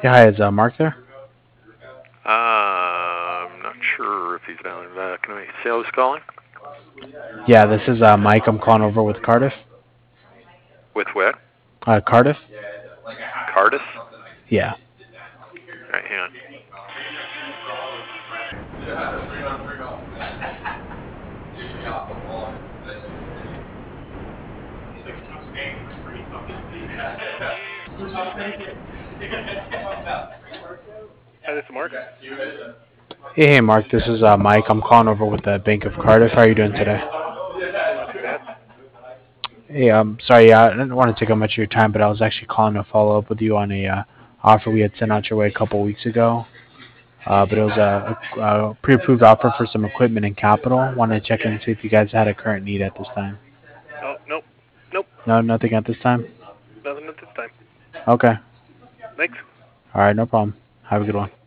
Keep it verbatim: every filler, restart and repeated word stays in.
Yeah, hi, is uh, Mark there? Uh, I'm not sure if he's down there. Can I say who's calling? Yeah, this is uh, Mike. I'm calling over with Cardiff. With what? Uh, Cardiff? Cardis? Yeah. Right, hang on. Hi, this is Mark. Hey, hey, Mark. This is uh, Mike. I'm calling over with the Bank of Cardiff. How are you doing today? Not too bad. Hey, um, sorry, uh, I didn't want to take up much of your time, but I was actually calling to follow up with you on a uh, offer we had sent out your way a couple weeks ago. Uh, but it was a, a, a pre-approved offer for some equipment and capital. Wanted to check in and see if you guys had a current need at this time. Oh, nope. Nope. No, nothing at this time? Nothing at this time. Okay. Thanks. All right, no problem. Have a good one.